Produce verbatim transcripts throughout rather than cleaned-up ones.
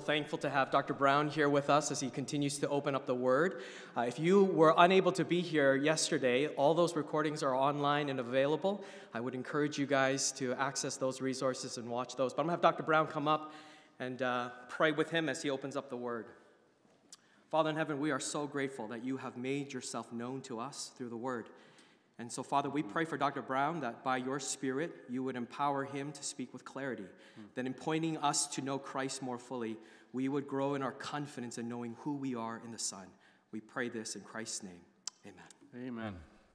thankful to have Doctor Brown here with us as he continues to open up the Word. Uh, if you were unable to be here yesterday, all those recordings are online and available. I would encourage you guys to access those resources and watch those. But I'm going to have Doctor Brown come up and uh, pray with him as he opens up the Word. Father in heaven, we are so grateful that you have made yourself known to us through the Word. And so, Father, we pray for Doctor Brown that by your Spirit, you would empower him to speak with clarity. Mm. That in pointing us to know Christ more fully, we would grow in our confidence in knowing who we are in the Son. We pray this in Christ's name. Amen. Amen.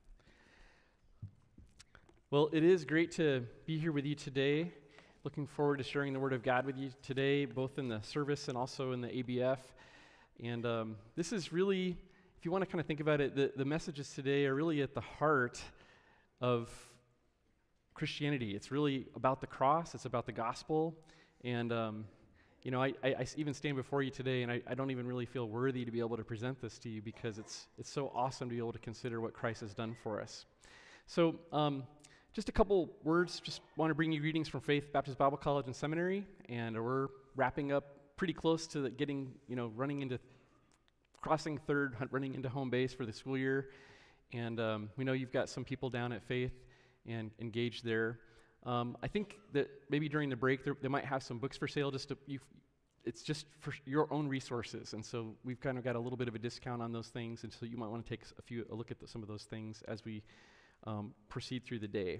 Well, it is great to be here with you today. Looking forward to sharing the Word of God with you today, both in the service and also in the A B F. And um, this is really... If you want to kind of think about it, the, the messages today are really at the heart of Christianity. It's really about the cross. It's about the gospel. And, um, you know, I, I, I even stand before you today, and I, I don't even really feel worthy to be able to present this to you because it's it's so awesome to be able to consider what Christ has done for us. So um, just a couple words. Just want to bring you greetings from Faith Baptist Bible College and Seminary. And we're wrapping up pretty close to the getting, you know, running into crossing third, running into home base for the school year, and um, we know you've got some people down at Faith and engaged there. Um, I think that maybe during the break they might have some books for sale. Just to, you, it's just for your own resources, and so we've kind of got a little bit of a discount on those things, and so you might want to take a few a look at the, some of those things as we um, proceed through the day.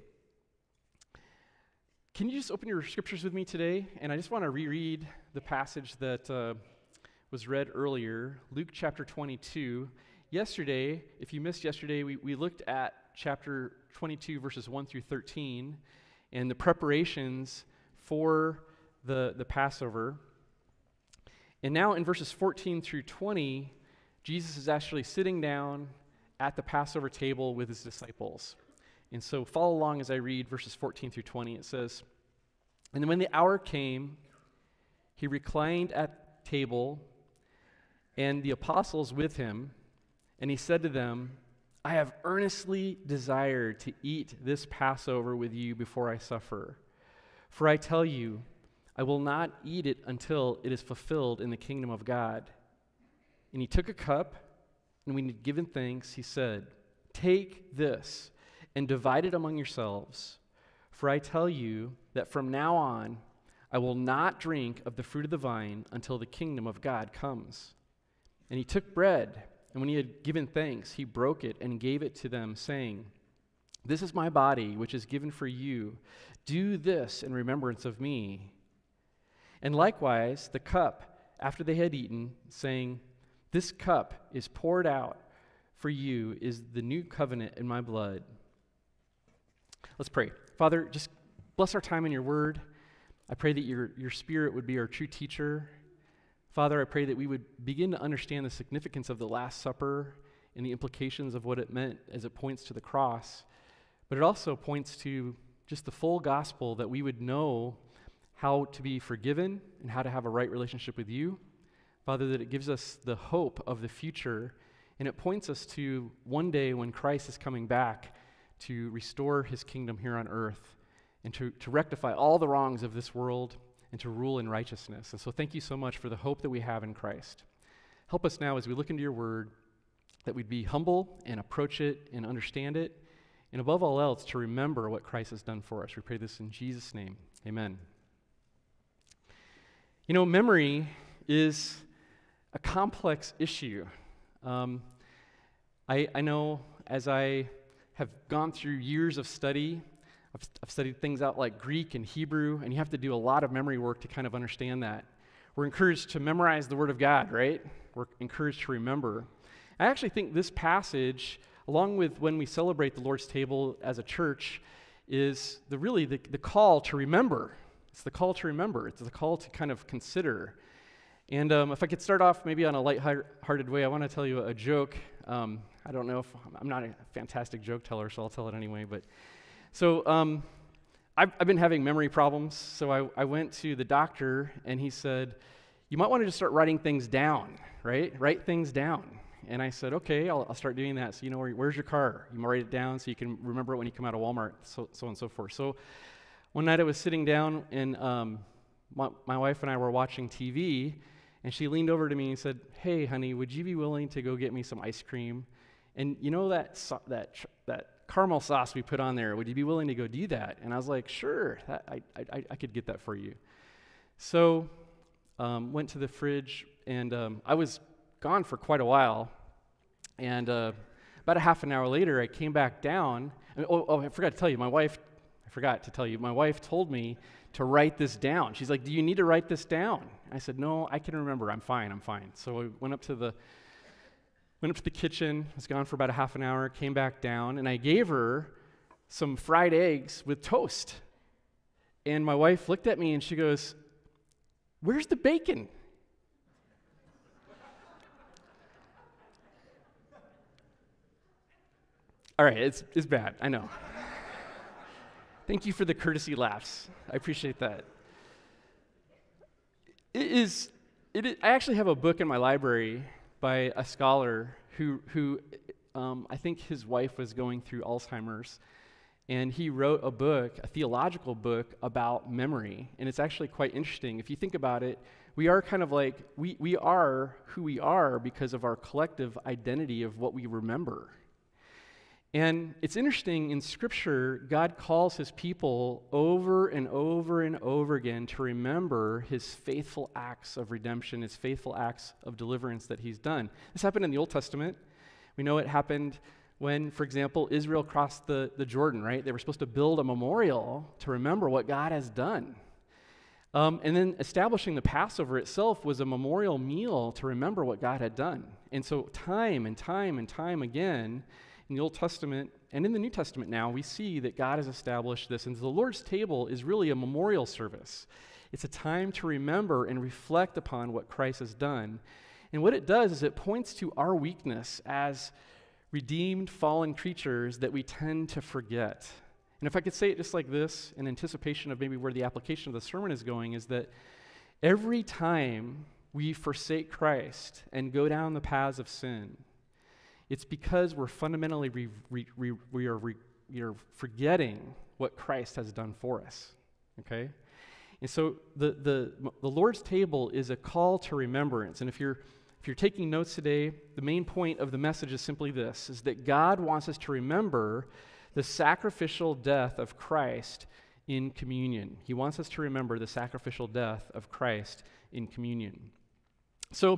Can you just open your scriptures with me today? And I just want to reread the passage that. Uh, was read earlier, Luke chapter twenty-two. Yesterday, if you missed yesterday, we, we looked at chapter twenty-two, verses one through thirteen, and the preparations for the, the Passover. And now in verses fourteen through twenty, Jesus is actually sitting down at the Passover table with his disciples. And so follow along as I read verses fourteen through twenty. It says, "And when the hour came, he reclined at table, and the apostles with him, and he said to them, I have earnestly desired to eat this Passover with you before I suffer. For I tell you, I will not eat it until it is fulfilled in the kingdom of God. And he took a cup, and when he had given thanks, he said, Take this and divide it among yourselves. For I tell you that from now on, I will not drink of the fruit of the vine until the kingdom of God comes. And he took bread, and when he had given thanks, he broke it and gave it to them, saying, This is my body, which is given for you. Do this in remembrance of me. And likewise, the cup, after they had eaten, saying, This cup is poured out for you, is the new covenant in my blood. Let's pray. Father, just bless our time in your word. I pray that your, your Spirit would be our true teacher. Father, I pray that we would begin to understand the significance of the Last Supper and the implications of what it meant as it points to the cross. But it also points to just the full gospel, that we would know how to be forgiven and how to have a right relationship with you. Father, that it gives us the hope of the future, and it points us to one day when Christ is coming back to restore his kingdom here on earth and to, to rectify all the wrongs of this world and to rule in righteousness. And so thank you so much for the hope that we have in Christ. Help us now as we look into your word that we'd be humble and approach it and understand it, and above all else, to remember what Christ has done for us. We pray this in Jesus' name. Amen. You know, memory is a complex issue. Um, I, I know as I have gone through years of study, I've, I've studied things out like Greek and Hebrew, and you have to do a lot of memory work to kind of understand that. We're encouraged to memorize the Word of God, right? We're encouraged to remember. I actually think this passage, along with when we celebrate the Lord's table as a church, is the really the, the call to remember. It's the call to remember. It's the call to kind of consider. And um, if I could start off maybe on a light-hearted way, I want to tell you a joke. Um, I don't know if, I'm not a fantastic joke teller, so I'll tell it anyway, but So um, I've, I've been having memory problems, so I, I went to the doctor, and he said, you might want to just start writing things down, right? Write things down. And I said, okay, I'll, I'll start doing that. So you know, where, where's your car? You write it down so you can remember it when you come out of Walmart, so, so on and so forth. So one night I was sitting down, and um, my, my wife and I were watching T V, And she leaned over to me and said, "Hey, honey, would you be willing to go get me some ice cream? And you know that so- that tr- that caramel sauce we put on there, would you be willing to go do that?" And I was like, "Sure, that, I, I I could get that for you." So um, went to the fridge, and um, I was gone for quite a while. And uh, about a half an hour later, I came back down. And, oh, oh, I forgot to tell you, my wife, I forgot to tell you, my wife told me to write this down. She's like, "Do you need to write this down?" I said, "No, I can remember. I'm fine, I'm fine." So I went up to the went up to the kitchen, was gone for about a half an hour, came back down, and I gave her some fried eggs with toast. And my wife looked at me and she goes, "Where's the bacon?" All right, it's it's bad, I know. Thank you for the courtesy laughs. I appreciate that. It is, it is, I actually have a book in my library by a scholar who, who um, I think his wife was going through Alzheimer's, and he wrote a book, a theological book about memory, and it's actually quite interesting. If you think about it, we are kind of like, we, we are who we are because of our collective identity of what we remember. And it's interesting, in Scripture, God calls his people over and over and over again to remember his faithful acts of redemption, his faithful acts of deliverance that he's done. This happened in the Old Testament. We know it happened when, for example, Israel crossed the, the Jordan, right? They were supposed to build a memorial to remember what God has done. Um, and then establishing the Passover itself was a memorial meal to remember what God had done. And so time and time and time again, in the Old Testament and in the New Testament now, we see that God has established this. And the Lord's table is really a memorial service. It's a time to remember and reflect upon what Christ has done. And what it does is it points to our weakness as redeemed, fallen creatures that we tend to forget. And if I could say it just like this, in anticipation of maybe where the application of the sermon is going, is that every time we forsake Christ and go down the paths of sin, it's because we're fundamentally, re, re, re, we, are re, we are forgetting what Christ has done for us, okay? And so the, the, the Lord's table is a call to remembrance. And if you're, if you're taking notes today, the main point of the message is simply this, is that God wants us to remember the sacrificial death of Christ in communion. He wants us to remember the sacrificial death of Christ in communion. So,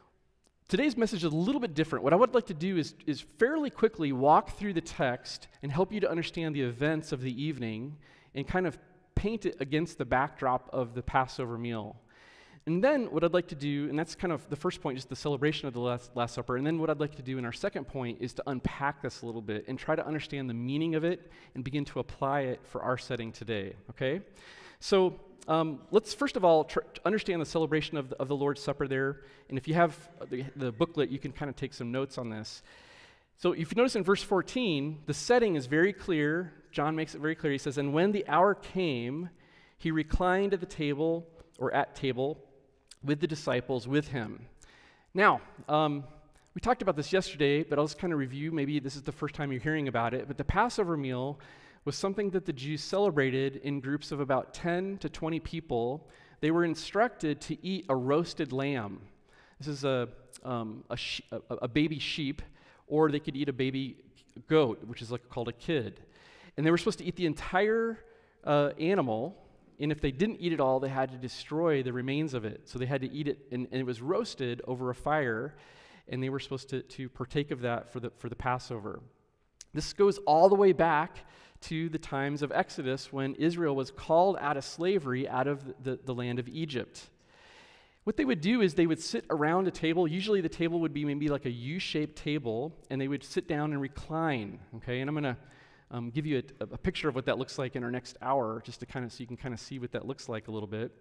today's message is a little bit different. What I would like to do is, is fairly quickly walk through the text and help you to understand the events of the evening and kind of paint it against the backdrop of the Passover meal. And then what I'd like to do, and that's kind of the first point, just the celebration of the Last, Last Supper, and then what I'd like to do in our second point is to unpack this a little bit and try to understand the meaning of it and begin to apply it for our setting today, okay? So um, let's first of all tr- understand the celebration of the, of the Lord's Supper there. And if you have the, the booklet, you can kind of take some notes on this. So if you notice in verse fourteen, the setting is very clear. John makes it very clear. He says, "And when the hour came, he reclined at the table, or at table, with the disciples with him." Now, um, we talked about this yesterday, but I'll just kind of review. Maybe this is the first time you're hearing about it. But the Passover meal was something that the Jews celebrated in groups of about ten to twenty people. They were instructed to eat a roasted lamb. This is a, um, a, she- a, a baby sheep, or they could eat a baby goat, which is like called a kid. And they were supposed to eat the entire uh, animal, and if they didn't eat it all, they had to destroy the remains of it. So they had to eat it, and, and it was roasted over a fire, and they were supposed to, to partake of that for the, for the Passover. This goes all the way back to the times of Exodus when Israel was called out of slavery out of the, the land of Egypt. What they would do is they would sit around a table. Usually the table would be maybe like a U-shaped table, and they would sit down and recline, okay? And I'm going to um, give you a, a picture of what that looks like in our next hour, just to kind of so you can kind of see what that looks like a little bit.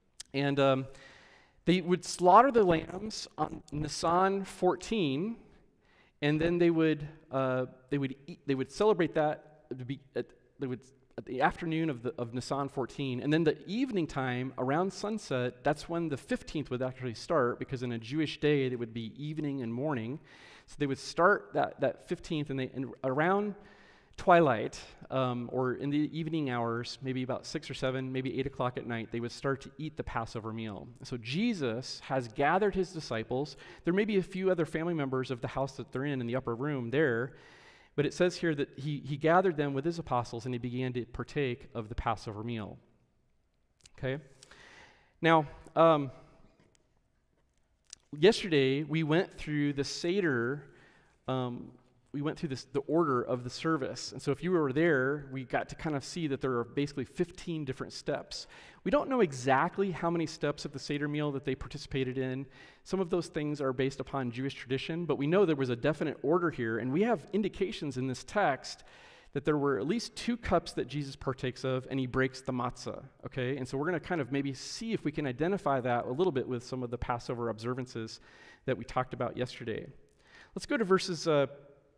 And um, they would slaughter the lambs on Nisan fourteen, and then they would uh, they would eat, they would celebrate that. To be at, they would, at the afternoon of, the, of Nisan fourteen, and then the evening time around sunset, that's when the fifteenth would actually start, because in a Jewish day, it would be evening and morning. So they would start that, that fifteenth, and, they, and around twilight, um, or in the evening hours, maybe about six or seven, maybe eight o'clock at night, they would start to eat the Passover meal. So Jesus has gathered his disciples. There may be a few other family members of the house that they're in, in the upper room there, but it says here that he, he gathered them with his apostles and he began to partake of the Passover meal. Okay? Now, um, yesterday we went through the Seder, um, we went through this, the order of the service. And so if you were there, we got to kind of see that there are basically fifteen different steps. We don't know exactly how many steps of the Seder meal that they participated in. Some of those things are based upon Jewish tradition, but we know there was a definite order here, and we have indications in this text that there were at least two cups that Jesus partakes of, and he breaks the matzah, okay? And so we're going to kind of maybe see if we can identify that a little bit with some of the Passover observances that we talked about yesterday. Let's go to verses uh,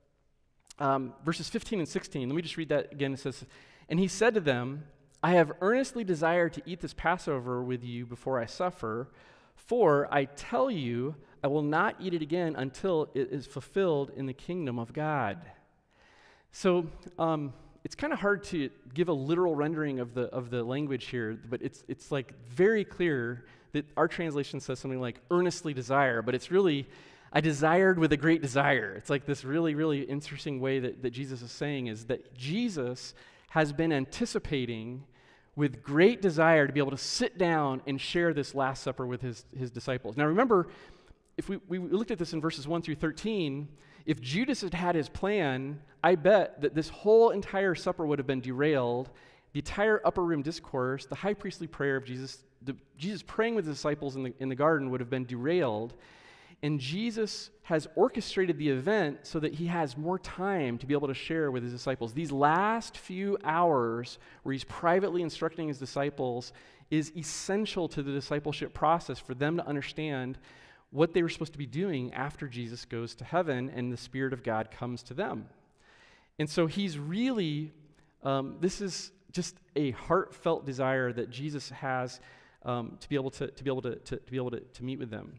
um, verses fifteen and sixteen. Let me just read that again. It says, "And he said to them, I have earnestly desired to eat this Passover with you before I suffer, for I tell you, I will not eat it again until it is fulfilled in the kingdom of God." So um, it's kind of hard to give a literal rendering of the of the language here, but it's it's like very clear that our translation says something like earnestly desire, but it's really, I desired with a great desire. It's like this really, really interesting way that, that Jesus is saying is that Jesus has been anticipating with great desire to be able to sit down and share this Last Supper with his, his disciples. Now remember, if we, we looked at this in verses one through thirteen, if Judas had had his plan, I bet that this whole entire supper would have been derailed. The entire upper room discourse, the high priestly prayer of Jesus, the, Jesus praying with his disciples in the, in the garden would have been derailed. And Jesus has orchestrated the event so that he has more time to be able to share with his disciples. These last few hours where he's privately instructing his disciples is essential to the discipleship process for them to understand what they were supposed to be doing after Jesus goes to heaven and the Spirit of God comes to them. And so he's really, um, this is just a heartfelt desire that Jesus has um, to be able to, to be able to, to, to be able to, to meet with them.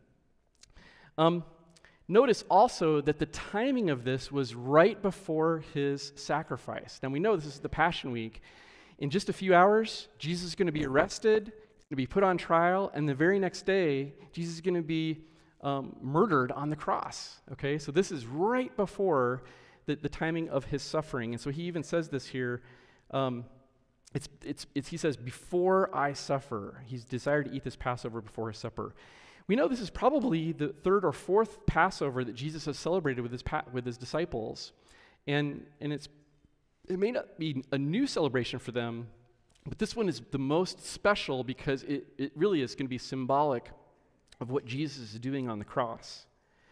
Um, notice also that the timing of this was right before his sacrifice. Now we know this is the Passion Week. In just a few hours, Jesus is going to be arrested, he's going to be put on trial, and the very next day, Jesus is going to be um, murdered on the cross. Okay, so this is right before the, the timing of his suffering. And so he even says this here. Um, it's, it's, it's, he says, before I suffer. He's desired to eat this Passover before his supper. We know this is probably the third or fourth Passover that Jesus has celebrated with his pa- with his disciples, and and it's it may not be a new celebration for them, but this one is the most special because it, it really is going to be symbolic of what Jesus is doing on the cross.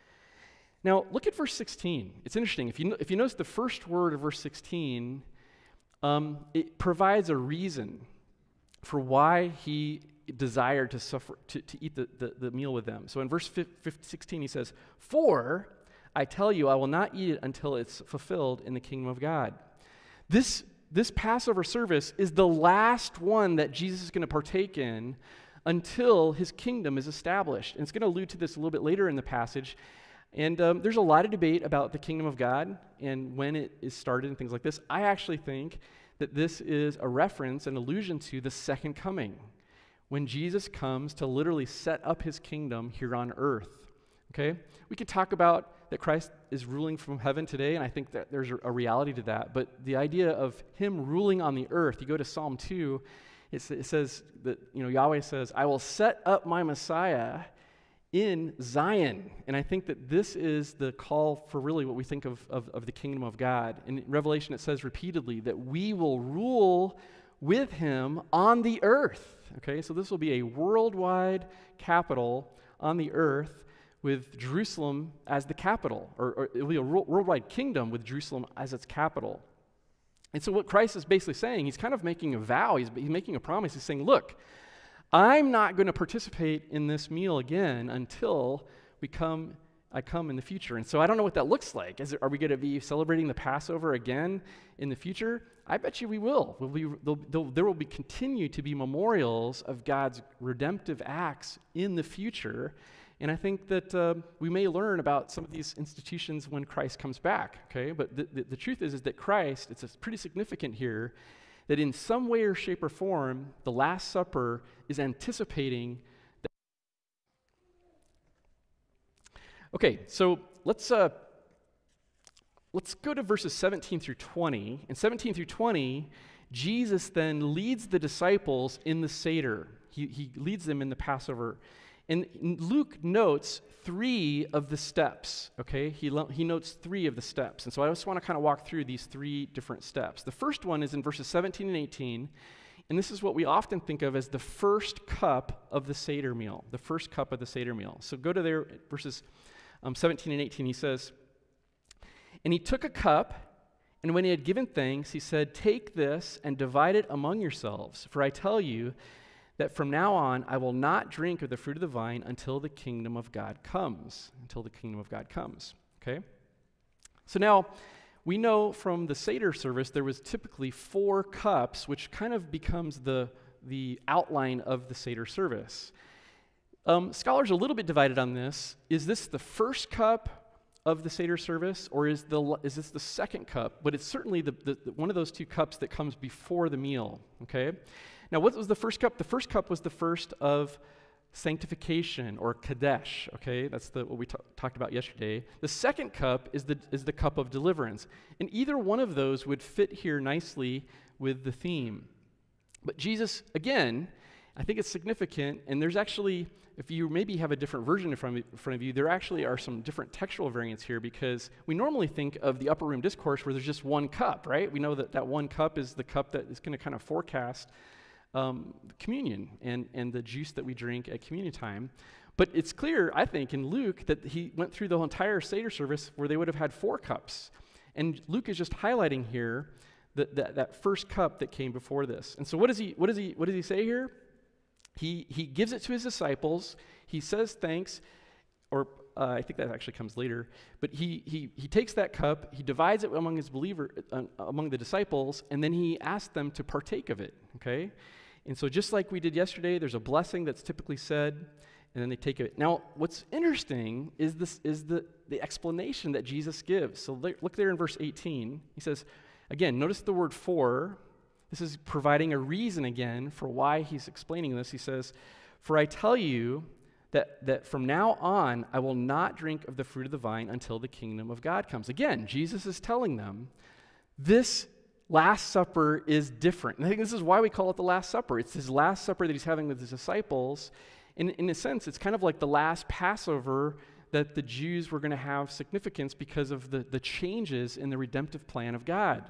Now look at verse sixteen. It's interesting. If you if you notice the first word of verse sixteen, um, it provides a reason for why he desired to suffer to, to eat the, the, the meal with them. So in verse sixteen he says, "For I tell you, I will not eat it until it's fulfilled in the kingdom of God." This, this Passover service is the last one that Jesus is going to partake in until his kingdom is established. And it's going to allude to this a little bit later in the passage. And um, there's a lot of debate about the kingdom of God and when it is started and things like this. I actually think that this is a reference, an allusion to the second coming, when Jesus comes to literally set up his kingdom here on earth, okay? We could talk about that Christ is ruling from heaven today, and I think that there's a reality to that, but the idea of him ruling on the earth, you go to Psalm two, it, it says that, you know, Yahweh says, "I will set up my Messiah in Zion," and I think that this is the call for really what we think of, of, of the kingdom of God. In Revelation it says repeatedly that we will rule with him on the earth. Okay, so this will be a worldwide capital on the earth with Jerusalem as the capital, or, or it will be a worldwide kingdom with Jerusalem as its capital. And so what Christ is basically saying, he's kind of making a vow, he's, he's making a promise. He's saying, look, I'm not going to participate in this meal again until we come, I come in the future. And so I don't know what that looks like. Is it, are we going to be celebrating the Passover again in the future? I bet you we will. We'll be, they'll, they'll, there will be continue to be memorials of God's redemptive acts in the future. And I think that uh, we may learn about some of these institutions when Christ comes back, okay? But the, the, the truth is, is that Christ, it's pretty significant here, that in some way or shape or form, the Last Supper is anticipating that. Okay, so let's uh, let's go to verses seventeen through twenty. In seventeen through twenty, Jesus then leads the disciples in the Seder. He, he leads them in the Passover. And Luke notes three of the steps, okay? He, lo- he notes three of the steps. And so I just want to kind of walk through these three different steps. The first one is in verses seventeen and eighteen, and this is what we often think of as the first cup of the Seder meal, the first cup of the Seder meal. So go to there, verses um, seventeen and eighteen. He says, "And he took a cup, and when he had given thanks, he said, 'Take this and divide it among yourselves, for I tell you that from now on I will not drink of the fruit of the vine until the kingdom of God comes.'" Until the kingdom of God comes, okay? So now, we know from the Seder service there was typically four cups, which kind of becomes the, the outline of the Seder service. Um, scholars are a little bit divided on this. Is this the first cup of the Seder service, or is, the, is this the second cup? But it's certainly the, the, the, one of those two cups that comes before the meal, okay? Now, what was the first cup? The first cup was the first of sanctification, or Kadesh, okay? That's the, what we t- talked about yesterday. The second cup is the, is the cup of deliverance. And either one of those would fit here nicely with the theme. But Jesus, again, I think it's significant, and there's actually, if you maybe have a different version in front of, in front of you, there actually are some different textual variants here, because we normally think of the upper room discourse where there's just one cup, right? We know that that one cup is the cup that is going to kind of forecast Um, communion and, and the juice that we drink at communion time. But it's clear, I think, in Luke that he went through the entire Seder service where they would have had four cups. And Luke is just highlighting here that, that, that first cup that came before this. And so what does he what does he what does he say here? He he gives it to his disciples. He says thanks, or uh, I think that actually comes later. But he he he takes that cup, he divides it among his believer uh, among the disciples, and then he asks them to partake of it. Okay. And so just like we did yesterday, there's a blessing that's typically said, and then they take it. Now, what's interesting is this is the, the explanation that Jesus gives. So look there in verse eighteen. He says, again, notice the word "for." This is providing a reason again for why he's explaining this. He says, "For I tell you that, that from now on I will not drink of the fruit of the vine until the kingdom of God comes." Again, Jesus is telling them this Last Supper is different. And I think this is why we call it the Last Supper. It's his Last Supper that he's having with his disciples. And in a sense, it's kind of like the last Passover that the Jews were going to have significance because of the, the changes in the redemptive plan of God.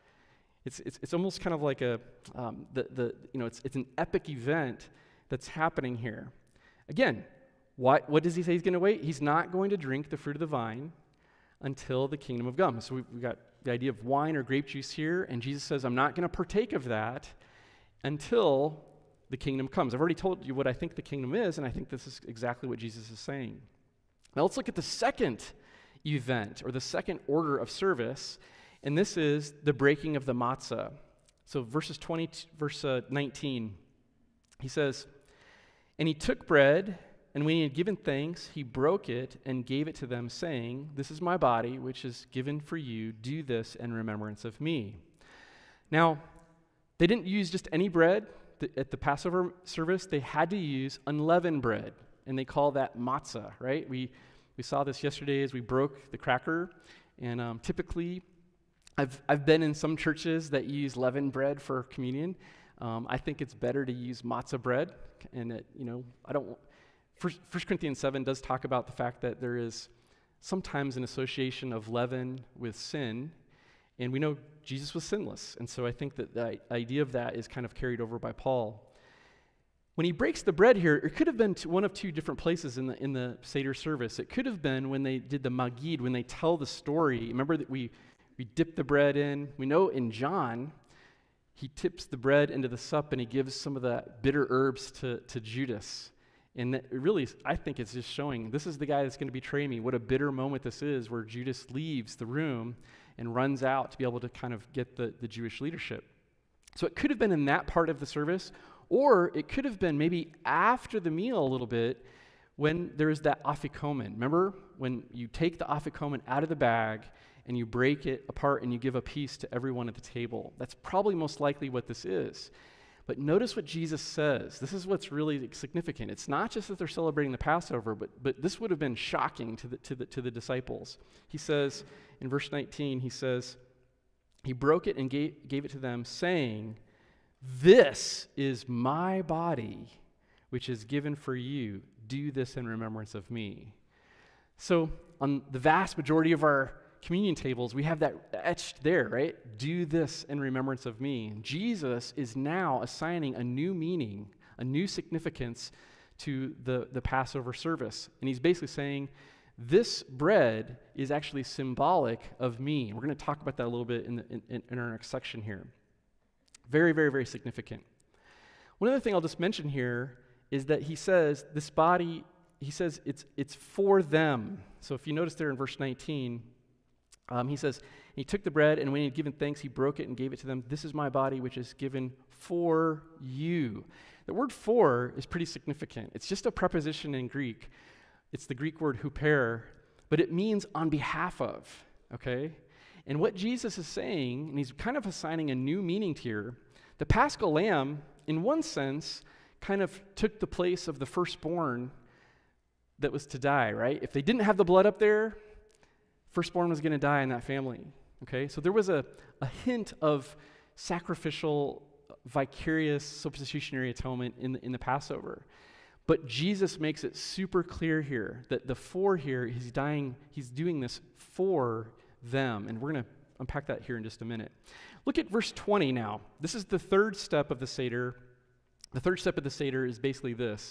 It's it's, it's almost kind of like a um, the the you know it's it's an epic event that's happening here. Again, what what does he say he's going to wait? He's not going to drink the fruit of the vine until the kingdom of God comes. So we've, we've got the idea of wine or grape juice here, and Jesus says, I'm not going to partake of that until the kingdom comes. I've already told you what I think the kingdom is, and I think this is exactly what Jesus is saying. Now let's look at the second event, or the second order of service, and this is the breaking of the matzah. So verses twenty, verse uh, nineteen, he says, "And he took bread, and when he had given thanks, he broke it and gave it to them, saying, 'This is my body, which is given for you. Do this in remembrance of me.'" Now, they didn't use just any bread. At the Passover service, they had to use unleavened bread, and they call that matzah, right? We we saw this yesterday as we broke the cracker, and um, typically, I've I've been in some churches that use leavened bread for communion. Um, I think it's better to use matzah bread, and it, you know, I don't. First Corinthians seven does talk about the fact that there is sometimes an association of leaven with sin, and we know Jesus was sinless, and so I think that the idea of that is kind of carried over by Paul. When he breaks the bread here, it could have been one of two different places in the in the Seder service. It could have been when they did the Magid, when they tell the story. Remember that we, we dip the bread in. We know in John, he tips the bread into the sup, and he gives some of the bitter herbs to, to Judas. And it really, I think it's just showing, this is the guy that's going to betray me. What a bitter moment this is, where Judas leaves the room and runs out to be able to kind of get the, the Jewish leadership. So it could have been in that part of the service, or it could have been maybe after the meal a little bit, when there's that afikomen. Remember when you take the afikomen out of the bag and you break it apart and you give a piece to everyone at the table? That's probably most likely what this is. But notice what Jesus says. This is what's really significant. It's not just that they're celebrating the Passover, but, but this would have been shocking to the, to the, to the disciples. He says, in verse nineteen, he says, he broke it and gave, gave it to them, saying, "This is my body, which is given for you. Do this in remembrance of me." So on the vast majority of our communion tables, we have that etched there, right? Do this in remembrance of me. Jesus is now assigning a new meaning, a new significance to the, the Passover service. And he's basically saying, this bread is actually symbolic of me. We're going to talk about that a little bit in, the, in, in our next section here. Very, very, very significant. One other thing I'll just mention here is that he says this body, he says it's it's for them. So if you notice there in verse nineteen, um, he says, he took the bread, and when he had given thanks, he broke it and gave it to them. This is my body, which is given for you. The word for is pretty significant. It's just a preposition in Greek. It's the Greek word huper, but it means on behalf of, okay? And what Jesus is saying, and he's kind of assigning a new meaning here, the Paschal lamb, in one sense, kind of took the place of the firstborn that was to die, right? If they didn't have the blood up there, firstborn was going to die in that family, okay? So there was a, a hint of sacrificial, vicarious, substitutionary atonement in the, in the Passover. But Jesus makes it super clear here that the for here, he's dying, he's doing this for them. And we're going to unpack that here in just a minute. Look at verse twenty now. This is the third step of the Seder. The third step of the Seder is basically this.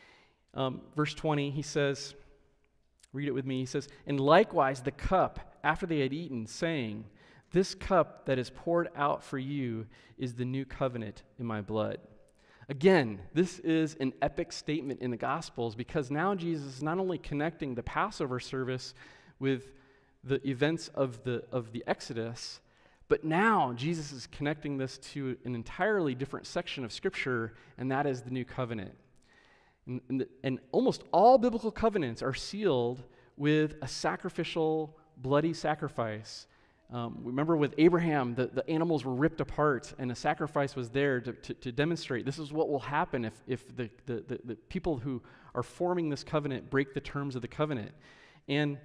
Um, verse twenty, he says, read it with me. He says, "And likewise the cup after they had eaten, saying, this cup that is poured out for you is the new covenant in my blood." Again, this is an epic statement in the Gospels because now Jesus is not only connecting the Passover service with the events of the of the Exodus, but now Jesus is connecting this to an entirely different section of Scripture, and that is the new covenant. And, and, the, and almost all biblical covenants are sealed with a sacrificial, bloody sacrifice. Um, remember with Abraham, the, the animals were ripped apart, and a sacrifice was there to, to, to demonstrate this is what will happen if, if the, the, the, the people who are forming this covenant break the terms of the covenant. And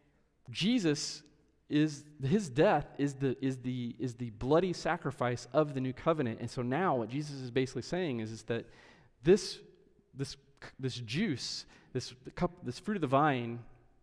Jesus is his death is the is the is the bloody sacrifice of the new covenant. And so now what Jesus is basically saying is, is that this this this juice, this cup, this fruit of the vine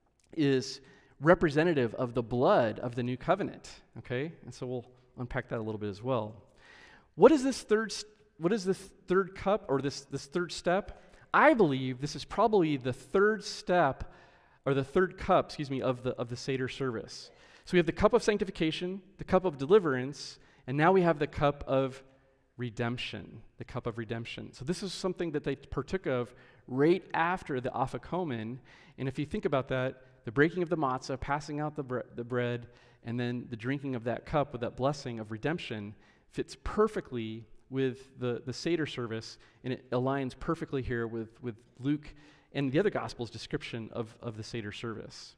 is representative of the blood of the new covenant. Okay? And so we'll unpack that a little bit as well. What is this third what is this third cup or this this third step? I believe this is probably the third step or the third cup, excuse me, of the of the Seder service. So we have the cup of sanctification, the cup of deliverance, and now we have the cup of redemption, the cup of redemption. So this is something that they partook of right after the afikomen. And if you think about that, the breaking of the matzah, passing out the, bre- the bread, and then the drinking of that cup with that blessing of redemption fits perfectly with the, the Seder service, and it aligns perfectly here with, with Luke and the other Gospels' description of, of the Seder service.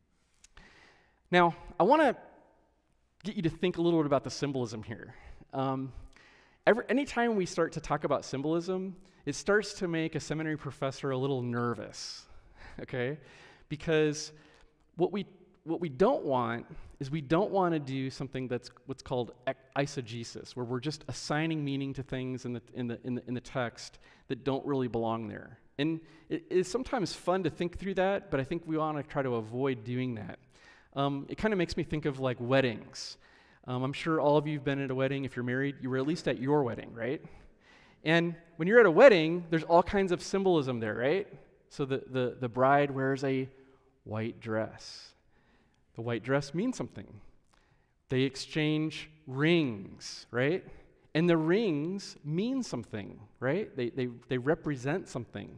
Now, I want to get you to think a little bit about the symbolism here. Um, every, anytime we start to talk about symbolism, it starts to make a seminary professor a little nervous, okay? Because what we what we don't want is we don't want to do something that's what's called eisegesis, where we're just assigning meaning to things in the in the in the, in the text that don't really belong there. And it is sometimes fun to think through that, but I think we want to try to avoid doing that. Um, it kind of makes me think of like weddings. Um, I'm sure all of you have been at a wedding. If you're married, you were at least at your wedding, right? And when you're at a wedding, there's all kinds of symbolism there, right? So the, the, the bride wears a white dress. The white dress means something. They exchange rings, right? And the rings mean something, right? They, they, they represent something.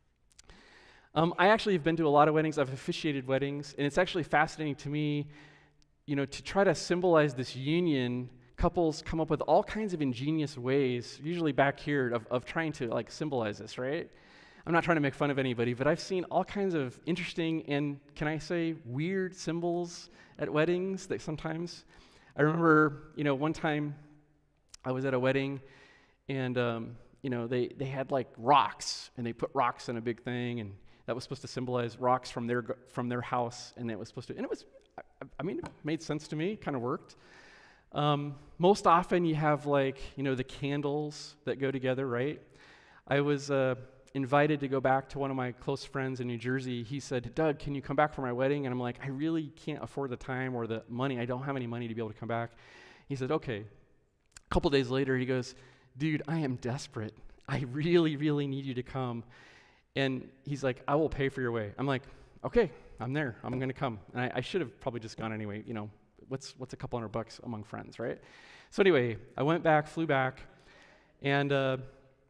Um, I actually have been to a lot of weddings. I've officiated weddings, and it's actually fascinating to me, you know, to try to symbolize this union. Couples come up with all kinds of ingenious ways, usually back here, of, of trying to like symbolize this, right? I'm not trying to make fun of anybody, but I've seen all kinds of interesting and, can I say, weird symbols at weddings that sometimes, I remember, you know, one time I was at a wedding and, um, you know, they, they had like rocks and they put rocks in a big thing and that was supposed to symbolize rocks from their from their house and it was supposed to, and it was, I, I mean, it made sense to me, kind of worked. Um, most often you have like, you know, the candles that go together, right? I was uh, invited to go back to one of my close friends in New Jersey. He said, Doug, can you come back for my wedding? And I'm like, I really can't afford the time or the money. I don't have any money to be able to come back. He said, okay. A couple days later, he goes, dude, I am desperate. I really, really need you to come. And he's like, I will pay for your way. I'm like, okay, I'm there. I'm going to come. And I, I should have probably just gone anyway. You know, what's what's a couple hundred bucks among friends, right? So anyway, I went back, flew back, and uh,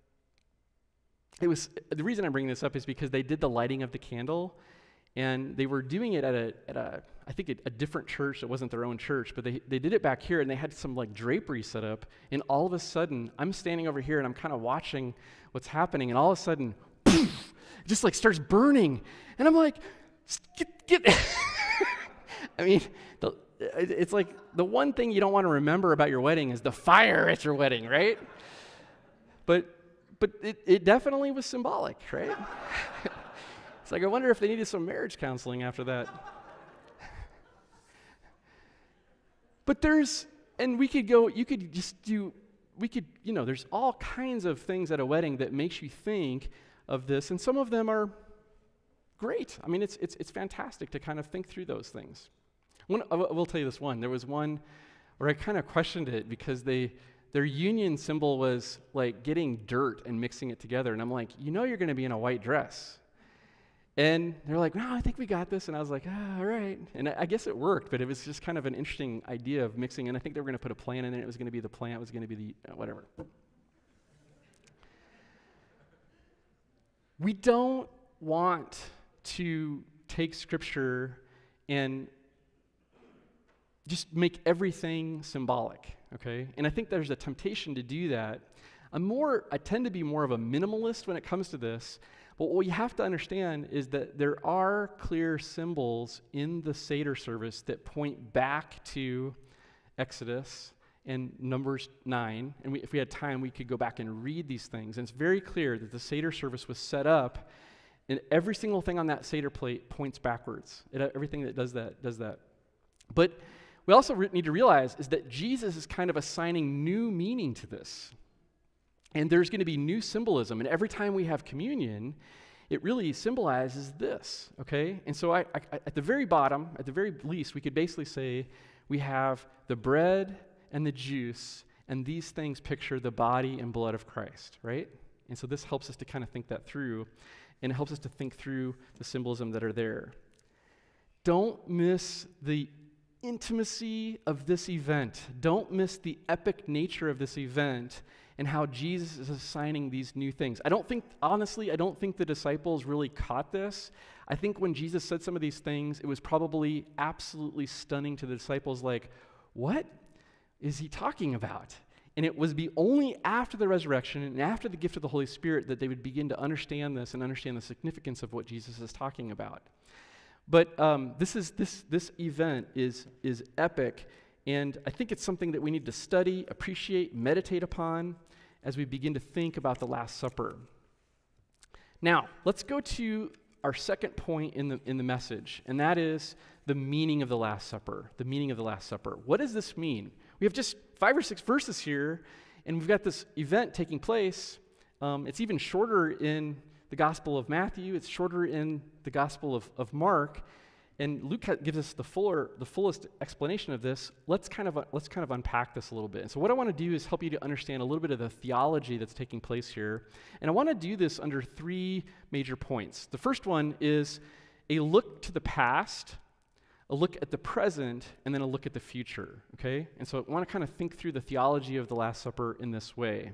it was, the reason I'm bringing this up is because they did the lighting of the candle, and they were doing it at a, at a I think, a, a different church. It wasn't their own church, but they, they did it back here, and they had some, like, drapery set up, and all of a sudden, I'm standing over here, and I'm kind of watching what's happening, and all of a sudden, poof, it just, like, starts burning, and I'm like, get, get. I mean, the, it's like the one thing you don't want to remember about your wedding is the fire at your wedding, right? But but it, it definitely was symbolic, right? It's like, I wonder if they needed some marriage counseling after that. But there's, and we could go, you could just do, we could, you know, there's all kinds of things at a wedding that makes you think of this, and some of them are great. I mean, it's it's it's fantastic to kind of think through those things. One, I will tell you this one. There was one where I kind of questioned it because they their union symbol was like getting dirt and mixing it together. And I'm like, you know you're going to be in a white dress. And they're like, no, I think we got this. And I was like, ah, all right. And I, I guess it worked, but it was just kind of an interesting idea of mixing. And I think they were going to put a plant in it. It was going to be the plant. It was going to be the uh, whatever. We don't want to take Scripture and just make everything symbolic, okay? And I think there's a temptation to do that. I'm more, I tend to be more of a minimalist when it comes to this, but what you have to understand is that there are clear symbols in the Seder service that point back to Exodus and Numbers nine, and we, if we had time, we could go back and read these things, and it's very clear that the Seder service was set up, and every single thing on that Seder plate points backwards. It, everything that does that, does that. But we also re- need to realize is that Jesus is kind of assigning new meaning to this. And there's going to be new symbolism. And every time we have communion, it really symbolizes this, okay? And so I, I, at the very bottom, at the very least, we could basically say we have the bread and the juice, and these things picture the body and blood of Christ, right? And so this helps us to kind of think that through, and it helps us to think through the symbolism that are there. Don't miss the intimacy of this event. Don't miss the epic nature of this event and how Jesus is assigning these new things. I don't think, honestly, I don't think the disciples really caught this. I think when Jesus said some of these things, it was probably absolutely stunning to the disciples, like, what is he talking about? And it was be only after the resurrection and after the gift of the Holy Spirit that they would begin to understand this and understand the significance of what Jesus is talking about. But um, this is this this event is is epic, and I think it's something that we need to study, appreciate, meditate upon as we begin to think about the Last Supper. Now, let's go to our second point in the in the message, and that is the meaning of the Last Supper. The meaning of the Last Supper. What does this mean? We have just five or six verses here, and we've got this event taking place. Um, it's even shorter in the Gospel of Matthew. It's shorter in the Gospel of, of Mark, and Luke ha- gives us the fuller, the fullest explanation of this. Let's kind of uh, let's kind of unpack this a little bit. And so, what I want to do is help you to understand a little bit of the theology that's taking place here, and I want to do this under three major points. The first one is a look to the past, a look at the present, and then a look at the future. Okay, and so I want to kind of think through the theology of the Last Supper in this way.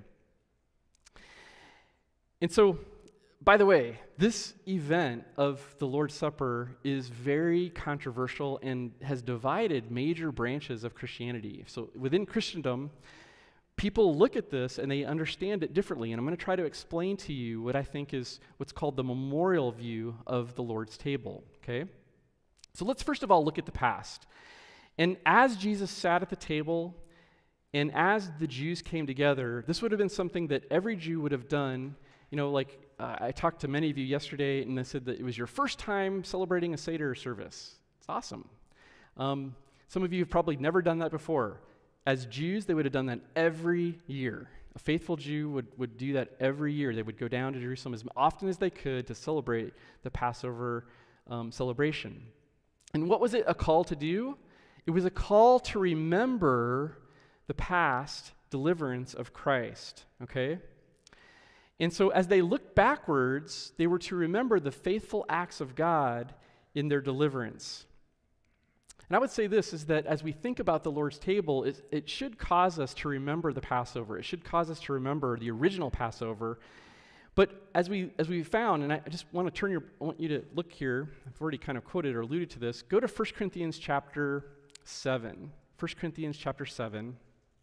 And so, by the way, this event of the Lord's Supper is very controversial and has divided major branches of Christianity. So within Christendom, people look at this and they understand it differently. And I'm going to try to explain to you what I think is what's called the memorial view of the Lord's table, okay? So let's first of all look at the past. And as Jesus sat at the table, and as the Jews came together, this would have been something that every Jew would have done. You know, like uh, I talked to many of you yesterday, and they said that it was your first time celebrating a Seder service. It's awesome. Um, some of you have probably never done that before. As Jews, they would have done that every year. A faithful Jew would, would do that every year. They would go down to Jerusalem as often as they could to celebrate the Passover um, celebration. And what was it a call to do? It was a call to remember the past deliverance of Christ, okay? And so as they looked backwards, they were to remember the faithful acts of God in their deliverance. And I would say this, is that as we think about the Lord's table, it, it should cause us to remember the Passover. It should cause us to remember the original Passover. But as we as we found, and I just want to turn your, I want you to look here, I've already kind of quoted or alluded to this, go to First Corinthians chapter seven. First Corinthians chapter seven.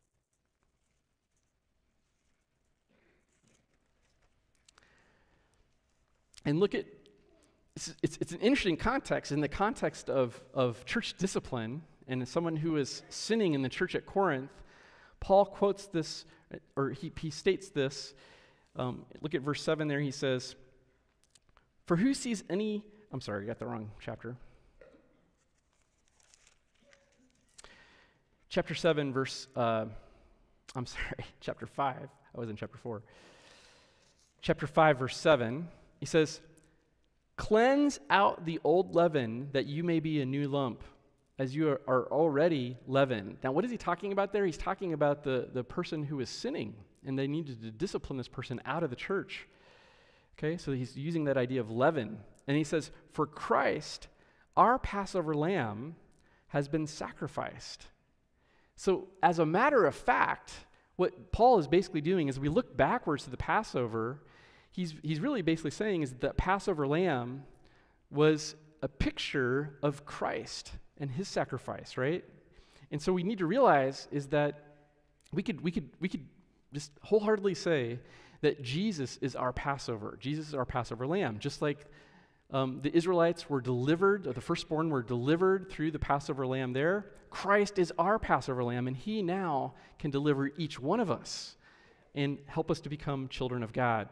And look at, it's, it's, it's an interesting context, in the context of, of church discipline, and as someone who is sinning in the church at Corinth, Paul quotes this, or he, he states this, um, look at verse seven there, he says, "For who sees any," I'm sorry, I got the wrong chapter. Chapter seven, verse, uh, I'm sorry, chapter five, I was in chapter four. Chapter five, verse seven, he says, "Cleanse out the old leaven, that you may be a new lump, as you are, are already leavened." Now, what is he talking about there? He's talking about the, the person who is sinning, and they needed to discipline this person out of the church. Okay, so he's using that idea of leaven. And he says, "For Christ, our Passover lamb, has been sacrificed." So, as a matter of fact, what Paul is basically doing is we look backwards to the Passover. He's, he's really basically saying is that the Passover lamb was a picture of Christ and his sacrifice, right? And so we need to realize is that we could we could we could just wholeheartedly say that Jesus is our Passover. Jesus is our Passover lamb, just like um, the Israelites were delivered, or the firstborn were delivered through the Passover lamb there. Christ is our Passover lamb, and he now can deliver each one of us and help us to become children of God.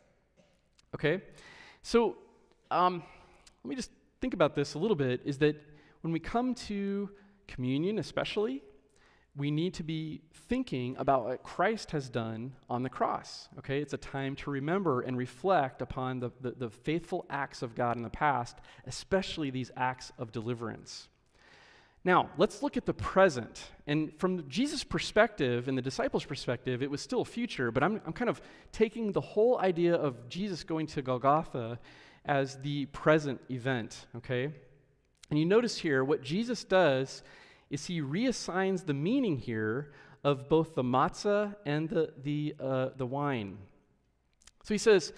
Okay, so um, let me just think about this a little bit, is that when we come to communion especially, we need to be thinking about what Christ has done on the cross, okay? It's a time to remember and reflect upon the, the, the faithful acts of God in the past, especially these acts of deliverance. Now, let's look at the present. And from Jesus' perspective and the disciples' perspective, it was still future, but I'm, I'm kind of taking the whole idea of Jesus going to Golgotha as the present event, okay? And you notice here, what Jesus does is he reassigns the meaning here of both the matzah and the, the, uh, the wine. So he says,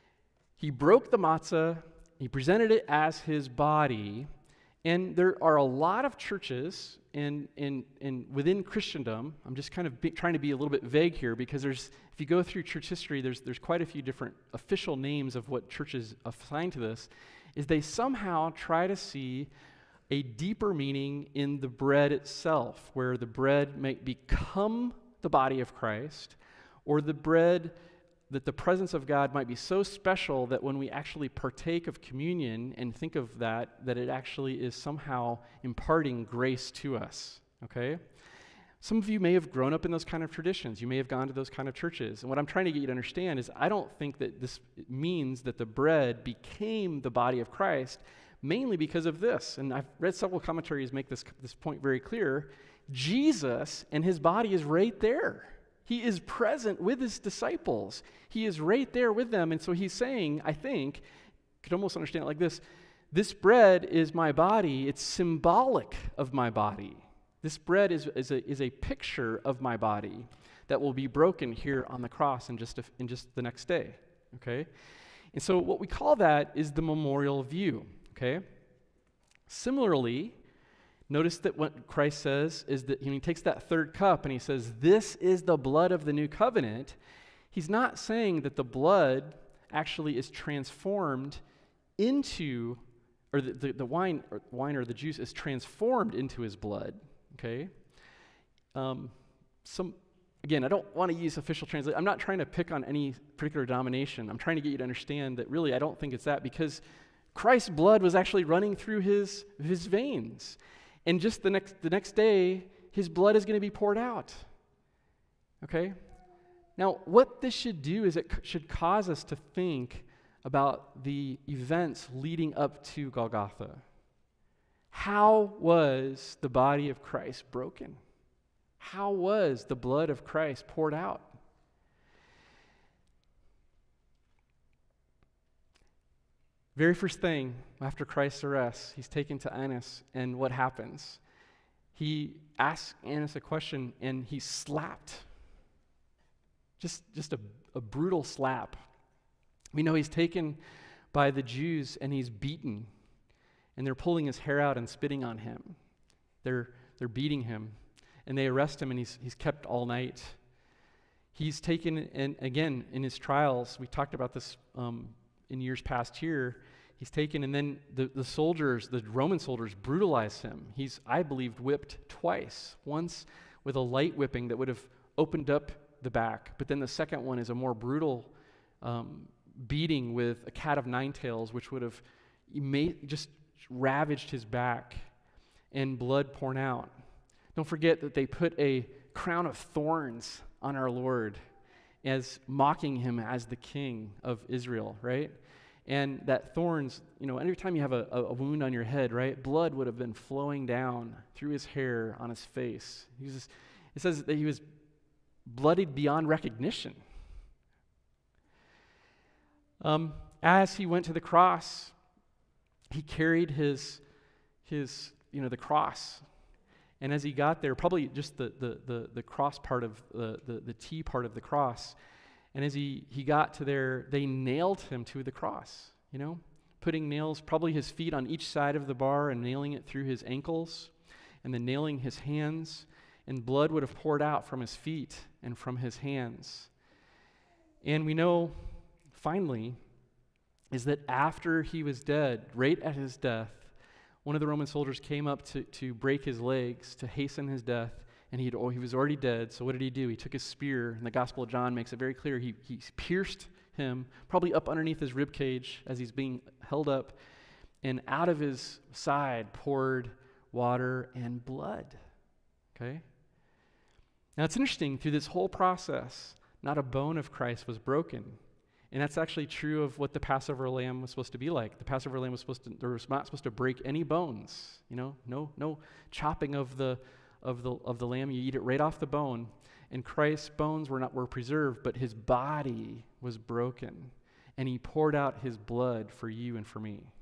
he broke the matzah, he presented it as his body. And there are a lot of churches in, in, in within Christendom. I'm just kind of be, trying to be a little bit vague here, because there's, if you go through church history, there's, there's quite a few different official names of what churches assign to this, is they somehow try to see a deeper meaning in the bread itself, where the bread might become the body of Christ, or the bread, that the presence of God might be so special that when we actually partake of communion and think of that, that it actually is somehow imparting grace to us, okay? Some of you may have grown up in those kind of traditions. You may have gone to those kind of churches. And what I'm trying to get you to understand is I don't think that this means that the bread became the body of Christ, mainly because of this. And I've read several commentaries make this, this point very clear. Jesus and his body is right there. He is present with his disciples. He is right there with them. And so he's saying, I think, you could almost understand it like this, this bread is my body. It's symbolic of my body. This bread is, is, a, is a picture of my body that will be broken here on the cross in just, a, in just the next day, okay? And so what we call that is the memorial view, okay? Similarly, Notice that what Christ says is that when he takes that third cup and he says, this is the blood of the new covenant, he's not saying that the blood actually is transformed into, or the, the, the wine, or wine or the juice is transformed into his blood, okay? Um, some, again, I don't want to use official translation. I'm not trying to pick on any particular denomination. I'm trying to get you to understand that really I don't think it's that, because Christ's blood was actually running through his, his veins. And just the next the next day, his blood is going to be poured out. Okay? Now, what this should do is it c- should cause us to think about the events leading up to Golgotha. How was the body of Christ broken? How was the blood of Christ poured out? Very first thing after Christ's arrest, he's taken to Annas, and what happens? He asks Annas a question, and he's slapped. Just, just a, a brutal slap. We know he's taken by the Jews, and he's beaten, and they're pulling his hair out and spitting on him. They're, they're beating him, and they arrest him, and he's, he's kept all night. He's taken, and again, in his trials, we talked about this um, in years past here, he's taken, and then the, the soldiers, the Roman soldiers, brutalize him. He's, I believe, whipped twice. Once with a light whipping that would have opened up the back, but then the second one is a more brutal um, beating with a cat of nine tails, which would have made, just ravaged his back, and blood poured out. Don't forget that they put a crown of thorns on our Lord, as mocking him as the king of Israel, right? And that thorns, you know, every time you have a, a wound on your head, right, blood would have been flowing down through his hair on his face. He was, it says that he was bloodied beyond recognition. Um, as he went to the cross, he carried his, his, you know, the cross. And as he got there, probably just the the the, the cross part of the, the the T part of the cross, and as he, he got to there, they nailed him to the cross, you know, putting nails, probably his feet on each side of the bar and nailing it through his ankles, and then nailing his hands, and blood would have poured out from his feet and from his hands. And we know, finally, is that after he was dead, right at his death, one of the Roman soldiers came up to, to break his legs, to hasten his death, and he'd, oh, he was already dead, so what did he do? He took his spear, and the Gospel of John makes it very clear. He, he pierced him, probably up underneath his rib cage as he's being held up, and out of his side poured water and blood, okay? Now, it's interesting, through this whole process, not a bone of Christ was broken. And that's actually true of what the Passover lamb was supposed to be like. The Passover lamb was supposed to, there was not supposed to break any bones. You know, no, no chopping of the of the of the lamb. You eat it right off the bone. And Christ's bones were not were preserved, but his body was broken, and he poured out his blood for you and for me.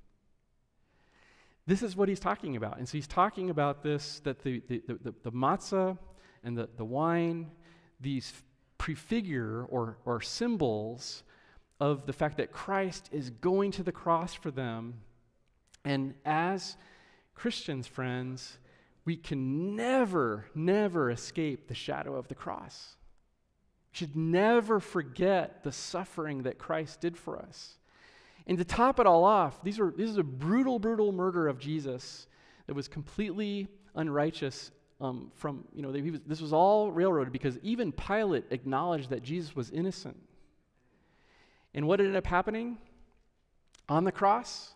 This is what he's talking about. And so he's talking about this, that the the the, the, the matzah and the, the wine, these prefigure or or symbols of the fact that Christ is going to the cross for them. And as Christians, friends, we can never, never escape the shadow of the cross. We should never forget the suffering that Christ did for us. And to top it all off, these are this is a brutal, brutal murder of Jesus that was completely unrighteous. Um, from you know, they, he was, this was all railroaded because even Pilate acknowledged that Jesus was innocent. And what ended up happening? On the cross,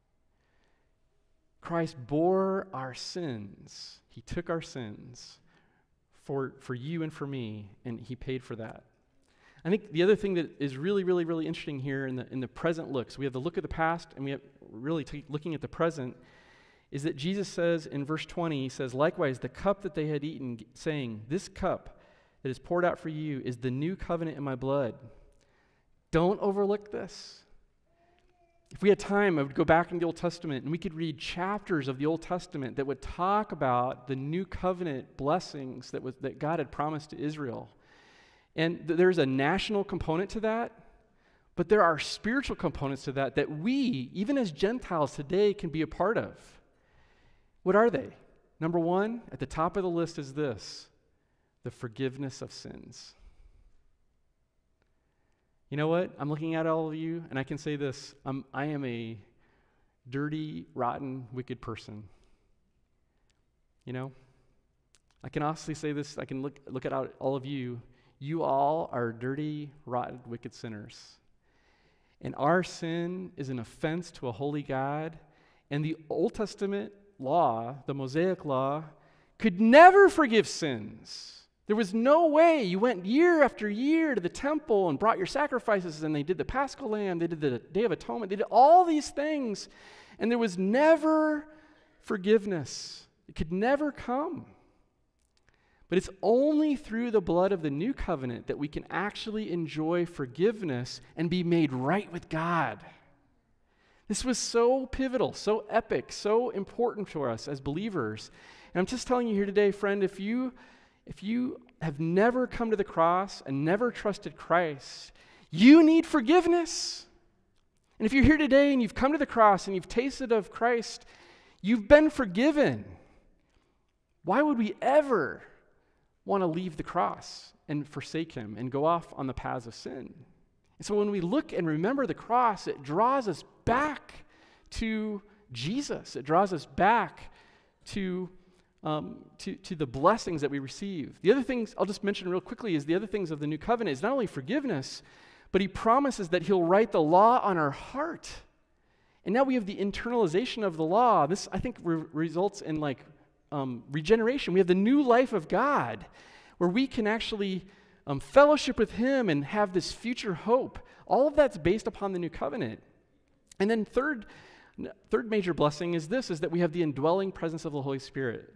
Christ bore our sins. He took our sins for, for you and for me, and he paid for that. I think the other thing that is really, really, really interesting here in the in the present look, so we have the look of the past, and we have really t- looking at the present, is that Jesus says in verse twenty, he says, likewise, the cup that they had eaten, saying, this cup that is poured out for you is the new covenant in my blood. Don't overlook this. If we had time, I would go back in the Old Testament and we could read chapters of the Old Testament that would talk about the new covenant blessings that was that God had promised to Israel. And th- there's a national component to that, but there are spiritual components to that that we, even as Gentiles today, can be a part of. What are they? Number one, at the top of the list is this: the forgiveness of sins. You know what? I'm looking at all of you, and I can say this. I'm, I am a dirty, rotten, wicked person. You know? I can honestly say this. I can look, look at all of you. You all are dirty, rotten, wicked sinners. And our sin is an offense to a holy God. And the Old Testament law, the Mosaic law, could never forgive sins. There was no way. You went year after year to the temple and brought your sacrifices, and they did the Paschal Lamb, they did the Day of Atonement, they did all these things, and there was never forgiveness. It could never come. But it's only through the blood of the new covenant that we can actually enjoy forgiveness and be made right with God. This was so pivotal, so epic, so important for us as believers. And I'm just telling you here today, friend, if you if you have never come to the cross and never trusted Christ, you need forgiveness. And if you're here today and you've come to the cross and you've tasted of Christ, you've been forgiven. Why would we ever want to leave the cross and forsake him and go off on the paths of sin? And so when we look and remember the cross, it draws us back to Jesus. It draws us back to, um, to, to the blessings that we receive. The other things I'll just mention real quickly is the other things of the new covenant is not only forgiveness, but he promises that he'll write the law on our heart. And now we have the internalization of the law. This, I think, re- results in like um, regeneration. We have the new life of God where we can actually um, fellowship with him and have this future hope. All of that's based upon the new covenant. And then third, third major blessing is this, is that we have the indwelling presence of the Holy Spirit.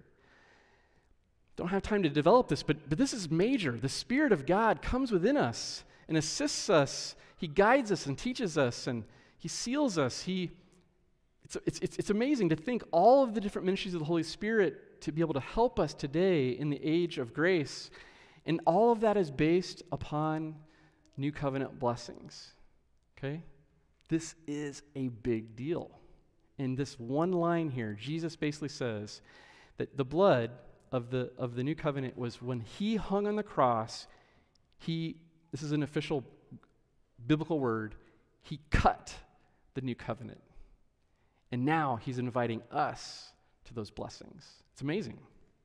Don't have time to develop this, but, but this is major. The Spirit of God comes within us and assists us. He guides us and teaches us, and he seals us. He, it's, it's, it's, it's amazing to think all of the different ministries of the Holy Spirit to be able to help us today in the age of grace. And all of that is based upon new covenant blessings. Okay? This is a big deal. In this one line here, Jesus basically says that the blood of the of the new covenant was when he hung on the cross, he, this is an official biblical word, he cut the new covenant. And now he's inviting us to those blessings. It's amazing.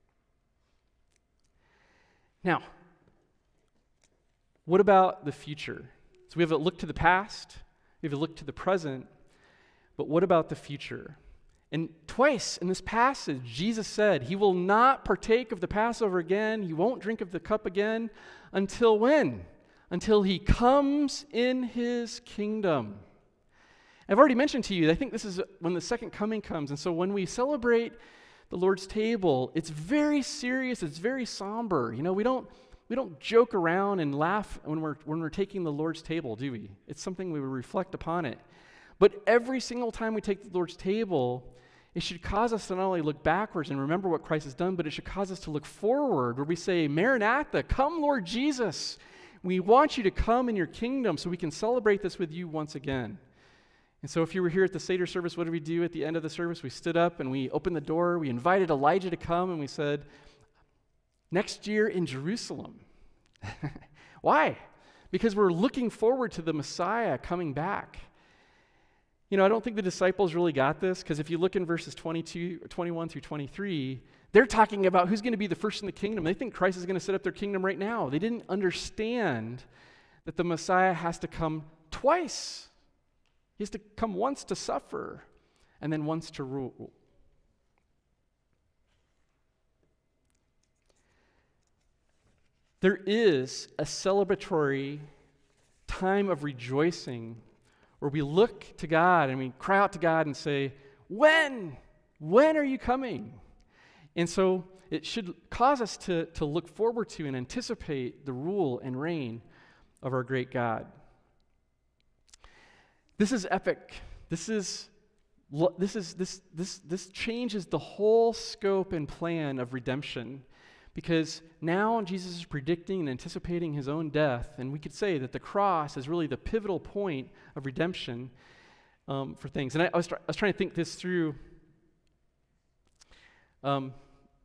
Now, what about the future? So we have a look to the past, we have a look to the present, but what about the future? And twice in this passage, Jesus said he will not partake of the Passover again, he won't drink of the cup again, until when? Until he comes in his kingdom. I've already mentioned to you, I think this is when the second coming comes, and so when we celebrate the Lord's table, it's very serious, it's very somber. You know, we don't we don't joke around and laugh when we're when we're taking the Lord's table, do we? It's something we reflect upon it. But every single time we take the Lord's table, it should cause us to not only look backwards and remember what Christ has done, but it should cause us to look forward, where we say, Maranatha, come Lord Jesus. We want you to come in your kingdom so we can celebrate this with you once again. And so if you were here at the Seder service, what did we do at the end of the service? We stood up and we opened the door. We invited Elijah to come, and we said, next year in Jerusalem. Why? Because we're looking forward to the Messiah coming back. You know, I don't think the disciples really got this, because if you look in verses twenty-two, twenty-one through twenty-three, they're talking about who's going to be the first in the kingdom. They think Christ is going to set up their kingdom right now. They didn't understand that the Messiah has to come twice. He has to come once to suffer, and then once to rule. There is a celebratory time of rejoicing where we look to God and we cry out to God and say, when? When are you coming? And so it should cause us to, to look forward to and anticipate the rule and reign of our great God. This is epic. This is this is this this this changes the whole scope and plan of redemption, because now Jesus is predicting and anticipating his own death, and we could say that the cross is really the pivotal point of redemption um, for things. And I, I was try, I was trying to think this through. Um,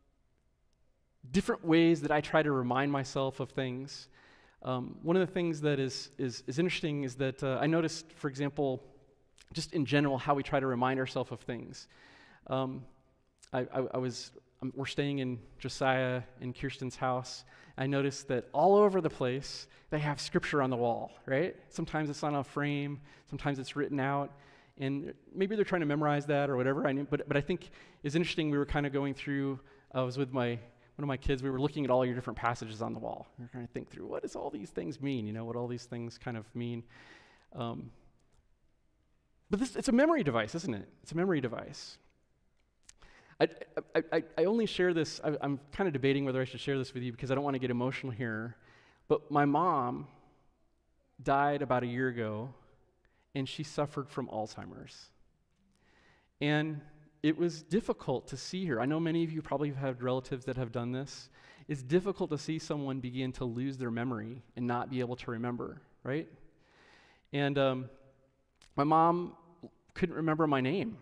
different ways that I try to remind myself of things. Um, one of the things that is is, is interesting is that uh, I noticed, for example, just in general, how we try to remind ourselves of things. Um, I, I, I was, um, we're staying in Josiah and Kirsten's house. I noticed that all over the place, they have scripture on the wall, right? Sometimes it's on a frame, sometimes it's written out, and maybe they're trying to memorize that or whatever. I knew, but, but I think it's interesting, we were kind of going through, I was with my, one of my kids, we were looking at all your different passages on the wall. We were trying to think through, what does all these things mean? You know, what all these things kind of mean. Um, But this, it's a memory device, isn't it? It's a memory device. I, I, I, I only share this, I, I'm kind of debating whether I should share this with you because I don't want to get emotional here, but my mom died about a year ago, and she suffered from Alzheimer's. And it was difficult to see her. I know many of you probably have had relatives that have done this. It's difficult to see someone begin to lose their memory and not be able to remember, right? And um, my mom couldn't remember my name.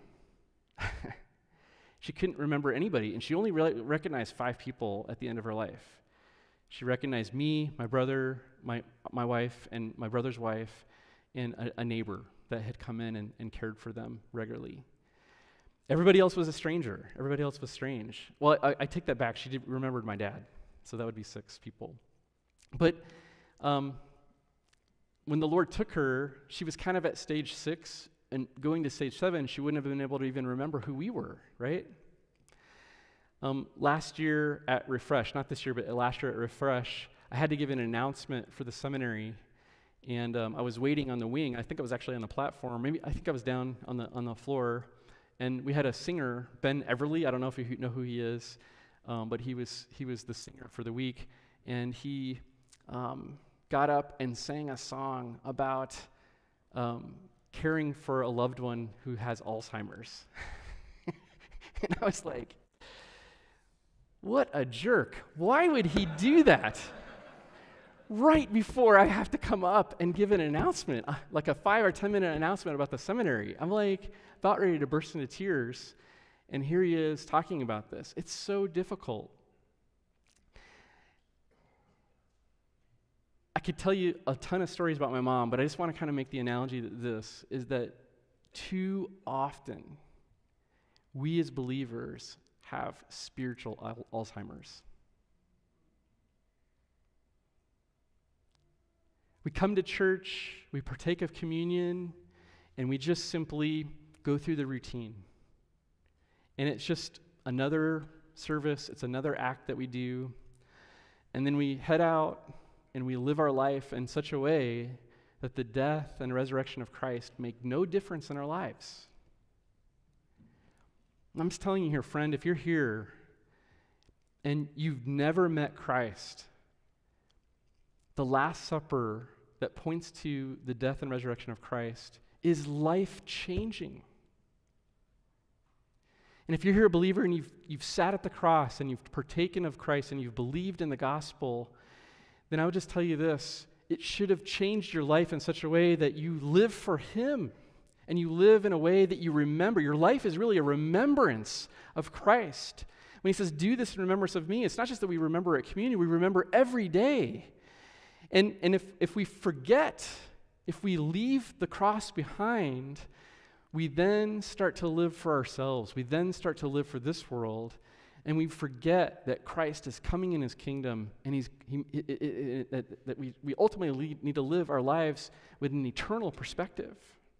She couldn't remember anybody, and she only re- recognized five people at the end of her life. She recognized me, my brother, my my wife, and my brother's wife, and a, a neighbor that had come in and, and cared for them regularly. Everybody else was a stranger. Everybody else was strange. Well, I, I take that back. She did, remembered my dad, so that would be six people. But um, when the Lord took her, she was kind of at stage six, and going to stage seven, she wouldn't have been able to even remember who we were, right? Um, last year at Refresh, not this year, but last year at Refresh, I had to give an announcement for the seminary, and um, I was waiting on the wing. I think I was actually on the platform. Maybe I think I was down on the on the floor, and we had a singer, Ben Everly. I don't know if you know who he is, um, but he was he was the singer for the week, and he um, got up and sang a song about um, caring for a loved one who has Alzheimer's. And I was like, what a jerk. Why would he do that? Right before I have to come up and give an announcement, uh, like a five or ten minute announcement about the seminary. I'm like about ready to burst into tears, and here he is talking about this. It's so difficult. I could tell you a ton of stories about my mom, but I just want to kind of make the analogy that this is that too often we as believers have spiritual al- Alzheimer's. We come to church, we partake of communion, and we just simply go through the routine. And it's just another service, it's another act that we do. And then we head out and we live our life in such a way that the death and resurrection of Christ make no difference in our lives. I'm just telling you here, friend, if you're here and you've never met Christ, the Last Supper that points to the death and resurrection of Christ is life-changing. And if you're here a believer and you've, you've sat at the cross and you've partaken of Christ and you've believed in the gospel, then I would just tell you this: it should have changed your life in such a way that you live for Him and you live in a way that you remember. Your life is really a remembrance of Christ. When He says, do this in remembrance of me, it's not just that we remember at communion, we remember every day. And, and if, if we forget, if we leave the cross behind, we then start to live for ourselves. We then start to live for this world, and we forget that Christ is coming in His kingdom, and He's he, it, it, it, it, that we, we ultimately need to live our lives with an eternal perspective.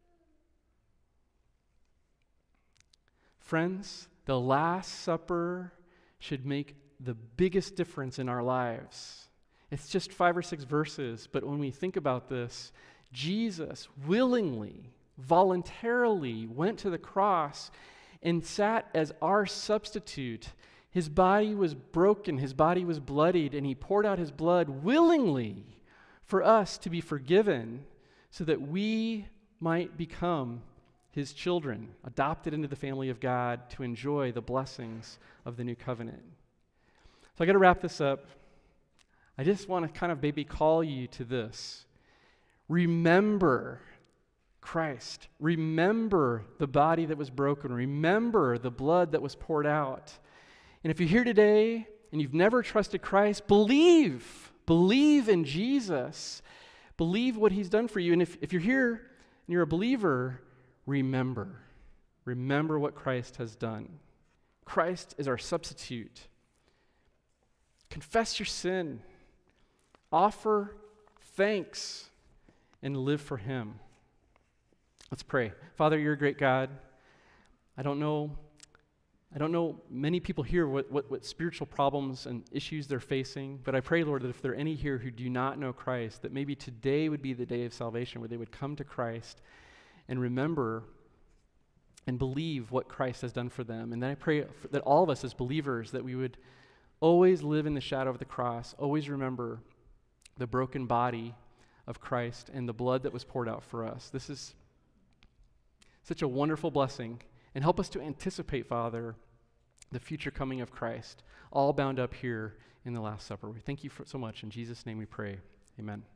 Friends, the Last Supper should make the biggest difference in our lives. It's just five or six verses, but when we think about this, Jesus willingly, voluntarily went to the cross and sat as our substitute. His body was broken, His body was bloodied, and He poured out His blood willingly for us to be forgiven so that we might become His children, adopted into the family of God to enjoy the blessings of the new covenant. So I got to wrap this up. I just want to kind of maybe call you to this. Remember Christ. Remember the body that was broken. Remember the blood that was poured out. And if you're here today and you've never trusted Christ, believe. Believe in Jesus. Believe what he's done for you. And if, if you're here and you're a believer, remember. Remember what Christ has done. Christ is our substitute. Confess your sin. Offer thanks and live for him. Let's pray. Father, you're a great God. I don't know, I don't know many people here what, what, what spiritual problems and issues they're facing, but I pray, Lord, that if there are any here who do not know Christ, that maybe today would be the day of salvation where they would come to Christ and remember and believe what Christ has done for them. And then I pray for, that all of us as believers, that we would always live in the shadow of the cross, always remember the broken body of Christ and the blood that was poured out for us. This is such a wonderful blessing. And help us to anticipate, Father, the future coming of Christ, all bound up here in the Last Supper. We thank you for so much. In Jesus' name we pray. Amen.